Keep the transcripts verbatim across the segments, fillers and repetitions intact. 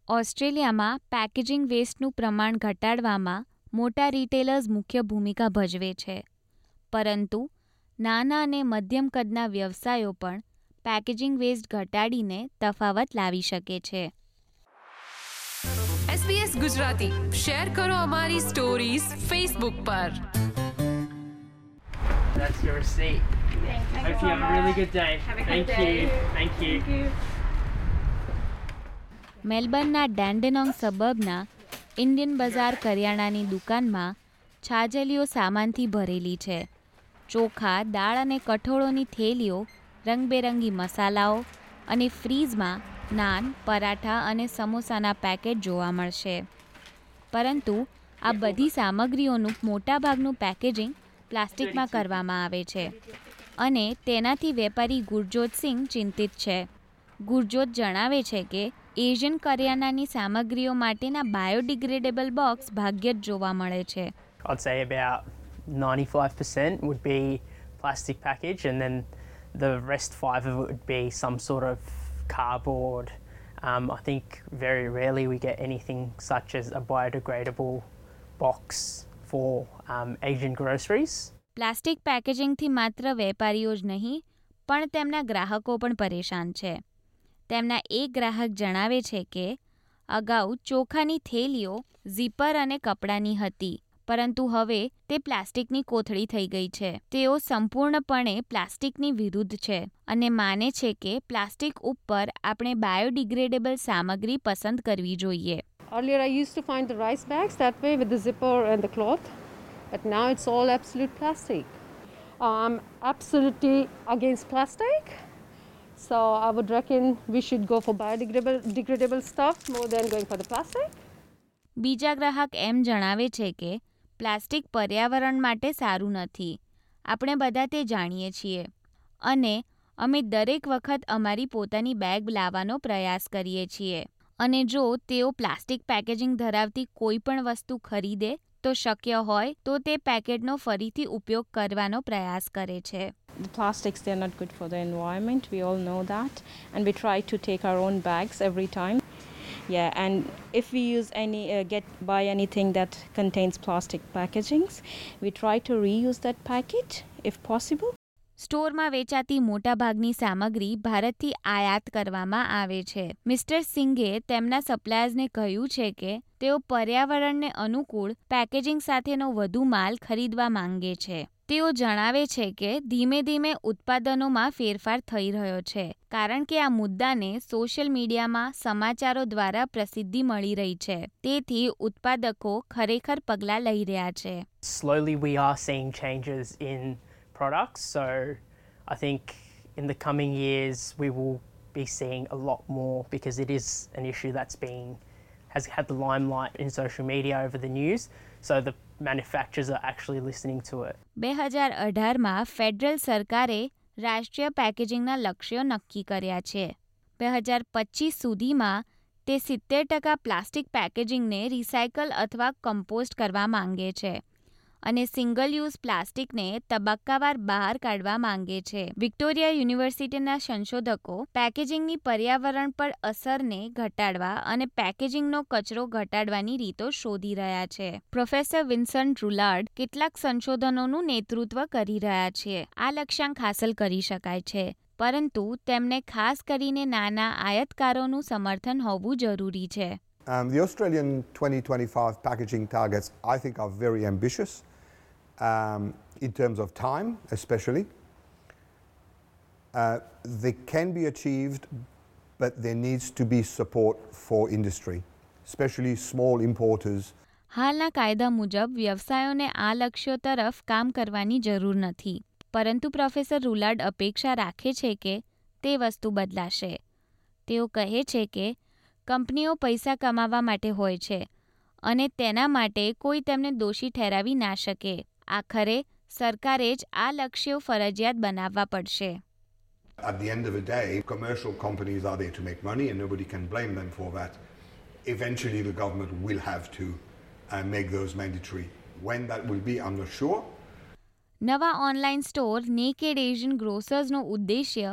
ઓસ્ટ્રેલિયામાં પેકેજિંગ વેસ્ટનું પ્રમાણ ઘટાડવામાં મોટા રિટેલર્સ મુખ્ય ભૂમિકા ભજવે છે, પરંતુ નાના અને મધ્યમ કદના વ્યવસાયો પણ પેકેજિંગ વેસ્ટ ઘટાડીને તફાવત લાવી શકે છે. એસબીએસ ગુજરાતી શેર કરો અમારી સ્ટોરીઝ ફેસબુક પર. That's your receipt. Thank you. Hope you have a really good day. Have a good Thank day. you. Thank you. Thank you. મેલબર્નના ડેન્ડેનોંગ સબર્બના ઇન્ડિયન બજાર કરિયાણાની દુકાનમાં છાજલીઓ સામાનથી ભરેલી છે. ચોખા, દાળ અને કઠોળોની થેલીઓ, રંગબેરંગી મસાલાઓ અને ફ્રીઝમાં નાન, પરાઠા અને સમોસાના પેકેટ જોવા મળશે. પરંતુ આ બધી સામગ્રીઓનું મોટાભાગનું પેકેજિંગ પ્લાસ્ટિકમાં કરવામાં આવે છે અને તેનાથી વેપારી ગુરજોત સિંહ ચિંતિત છે. ગુરજોત જણાવે છે કે એશિયન કરિયાણાની સામગ્રીઓ માટેના બાયોડિગ્રેડેબલ બોક્સ ભાગ્યે જ જોવા મળે છે. I'd say about ninety-five percent would be plastic package, and then the rest five of it would be some sort of cardboard. Um, I think very rarely we get anything such as a biodegradable box for um, Asian groceries. Plastic પેકેજિંગથી માત્ર વેપારીઓ જ નહીં પણ તેમના ગ્રાહકો પણ પરેશાન છે. તેમના એક ગ્રાહક જણાવે છે કે અગાઉ ચોખાની થેલીઓ ઝીપર અને કપડાની હતી, પરંતુ હવે તે પ્લાસ્ટિકની કોથળી થઈ ગઈ છે. તેઓ સંપૂર્ણપણે પ્લાસ્ટિકની વિરુદ્ધ છે અને માને છે કે પ્લાસ્ટિક ઉપર આપણે બાયોડિગ્રેડેબલ સામગ્રી પસંદ કરવી જોઈએ. Earlier I used to find the rice bags that way with the zipper and the cloth, but now it's all absolute plastic. I'm absolutely against plastic. So I would reckon we should go for biodegradable degradable stuff more than going for the plastic. બીજા ગ્રાહક એમ જણાવે છે કે plastic પર્યાવરણ માટે સારું નથી. આપણે બધા તે જાણીએ છીએ અને અમે દરેક વખત અમારી પોતાની બેગ લાવવાનો પ્રયાસ કરીએ છીએ અને જો તેઓ પ્લાસ્ટિક પેકેજિંગ ધરાવતી કોઈ પણ વસ્તુ ખરીદે તો શક્ય હોય તો તે પેકેટનો ફરીથી ઉપયોગ કરવાનો પ્રયાસ કરે છે. The plastics, they're not good for the environment. We all know that. And we try to take our own bags every time. Yeah, and if we use any, uh, get, buy anything that contains plastic packagings, we try to reuse that packet if possible. સ્ટોરમાં વેચાતી મોટાભાગની સામગ્રી ભારતથી આયાત કરવામાં આવે છે. Mister સિંઘે તેમના સપ્લાયર્સને કહ્યું છે કે તેઓ પર્યાવરણને અનુકૂળ પેકેજિંગ સાથેનો વધુ માલ ખરીદવા માંગે છે. તેઓ જણાવે છે કે ધીમે ધીમે ઉત્પાદનોમાં ફેરફાર થઈ રહ્યો છે કારણ કે આ મુદ્દાને સોશિયલ મીડિયામાં સમાચારો દ્વારા પ્રસિદ્ધિ મળી રહી છે. તેથી ઉત્પાદકો ખરેખર પગલાં લઈ રહ્યા છે. Slowly we are seeing changes in products, so I think in the coming years we will be seeing a lot more because it is an issue that's been has had the limelight in social media over the news, so the manufacturers are actually listening to it. બે હજાર અઢારમાં federal સરકારે રાષ્ટ્રીય પેકેજિંગના લક્ષ્યો નક્કી કર્યા છે. બે હજાર પચીસ સુધીમાં તે સિત્તેર ટકા પ્લાસ્ટિક પેકેજિંગને રિસાયકલ અથવા કમ્પોસ્ટ કરવા માંગે છે અને સિંગલ યુઝ પ્લાસ્ટિકને તબક્કાવાર બહાર કાઢવા માંગે છે. વિક્ટોરિયા યુનિવર્સિટીના સંશોધકો પેકેજિંગની પર્યાવરણ પર અસરને ઘટાડવા અને પેકેજિંગનો કચરો ઘટાડવાની રીતો શોધી રહ્યા છે. પ્રોફેસર વિન્સન્ટ રુલાર્ડ કેટલાક સંશોધનોનું નેતૃત્વ કરી રહ્યા છે. આ લક્ષ્યાંક હાંસલ કરી શકાય છે, પરંતુ તેમને ખાસ કરીને નાના આયાતકારોનું સમર્થન હોવું જરૂરી છે. Um, the Australian twenty twenty-five packaging targets, I think, are very ambitious um, in terms of time, especially. Uh, they can be achieved, but there needs to be support for industry, especially small importers. હાલના કાયદા મુજબ વ્યવસાયોને આ લક્ષ્યો તરફ કામ કરવાની જરૂર નથી, પરંતુ પ્રોફેસર રુલાર્ડ અપેક્ષા રાખે છે કે તે વસ્તુ બદલાશે. તેઓ કહે છે કે કંપનીઓ પૈસા કમાવા માટે હોય છે અને તેના માટે કોઈ તેમને દોષી ઠેરાવી ના શકે. આખરે સરકારે જ આ લક્ષ્યો ફરજિયાત બનાવવા પડશે. At the end of the day, commercial companies are there to make money and nobody can blame them for that. Eventually the government will have to uh, make those mandatory. When that will be, I'm not sure. નવા online store naked Asian ગ્રોસર્સનો ઉદ્દેશ્ય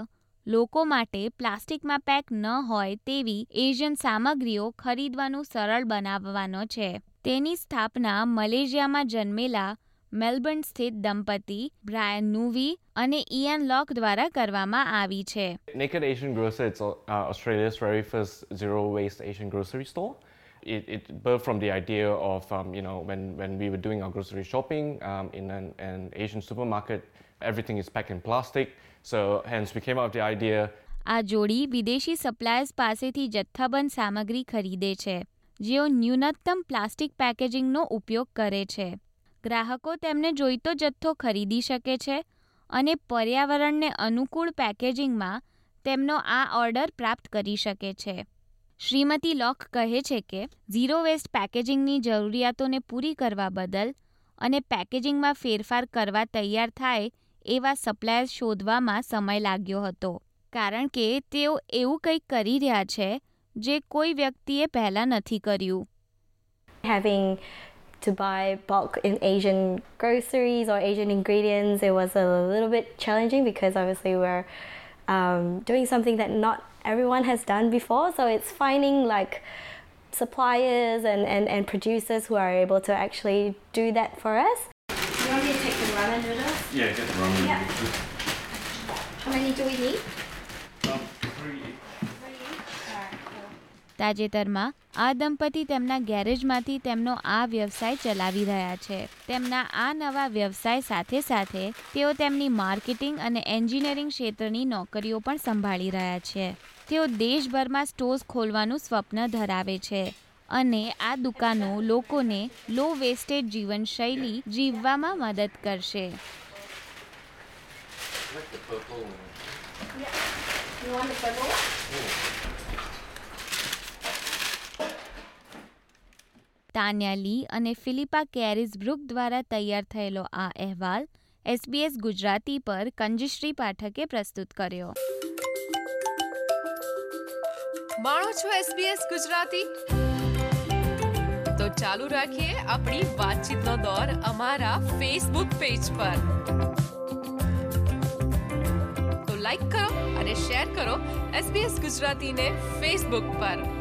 લોકો માટે પ્લાસ્ટિકમાં pack ન હોય તેવી Asian સામગ્રીઓ ખરીદવાનું સરળ બનાવવાનો છે. તેની સ્થાપના મલેશિયામાં જન્મેલા મેલબર્ન સ્થિત દંપતી બ્રાયન નુવી અને ઇયાન લોક દ્વારા કરવામાં આવી છે. Naked Asian Grocer is uh, Australia's very first zero-waste Asian grocery store. It, it birthed from the idea of, um, you know, when, when we were doing our grocery shopping um, in an, an Asian supermarket, everything is packed in plastic. So hence we came up with the idea. આ જોડી વિદેશી suppliers પાસેથી જથ્થાબંધ સામગ્રી ખરીદે છે, જેઓ ન્યૂનતમ પ્લાસ્ટિક પેકેજિંગનો ઉપયોગ કરે છે. ગ્રાહકો તેમને જોઈતો જથ્થો ખરીદી શકે છે અને પર્યાવરણને અનુકૂળ પેકેજિંગમાં તેમનો આ ઓર્ડર પ્રાપ્ત કરી શકે છે. શ્રીમતી લોક કહે છે કે ઝીરો વેસ્ટ પેકેજિંગની જરૂરિયાતોને પૂરી કરવા બદલ અને પેકેજિંગમાં ફેરફાર કરવા તૈયાર થાય એવા સપ્લાયર્સ શોધવામાં સમય લાગ્યો હતો, કારણ કે તેઓ એવું કંઈક કરી રહ્યા છે જે કોઈ વ્યક્તિએ પહેલાં નથી કર્યું. Having to buy bulk in Asian groceries or Asian ingredients, it was a little bit challenging because obviously we're um, doing something that not everyone has done before. So it's finding like suppliers and, and, and producers who are able to actually do that for us. You want me to take the ramen noodles? Yeah, get the ramen Yeah. noodles. How many do we need? Um, three. તાજેતરમાં આ દંપતી તેમના ગેરેજમાંથી તેમનો આ વ્યવસાય ચલાવી રહ્યા છે. તેમના આ નવા વ્યવસાય સાથે સાથે તેઓ તેમની માર્કેટિંગ અને એન્જિનિયરિંગ ક્ષેત્રની નોકરીઓ પણ સંભાળી રહ્યા છે. તેઓ દેશભરમાં સ્ટોર્સ ખોલવાનું સ્વપ્ન ધરાવે છે અને આ દુકાનો લોકોને લો વેસ્ટેજ જીવનશૈલી જીવવામાં મદદ કરશે. You want the purple one? Tanya Lee અને ફિલિપા કેરિસબ્રુક દ્વારા તૈયાર થયેલો આ અહેવાલ એસબીએસ ગુજરાતી પર કંજશ્રી પાઠકે પ્રસ્તુત કર્યો. માણો છો એસબીએસ ગુજરાતી? તો ચાલુ રાખીએ આપણી વાતચીતનો દોર અમારા ફેસબુક પેજ પર. તો લાઈક કરો અને શેર કરો એસબીએસ ગુજરાતીને ફેસબુક પર.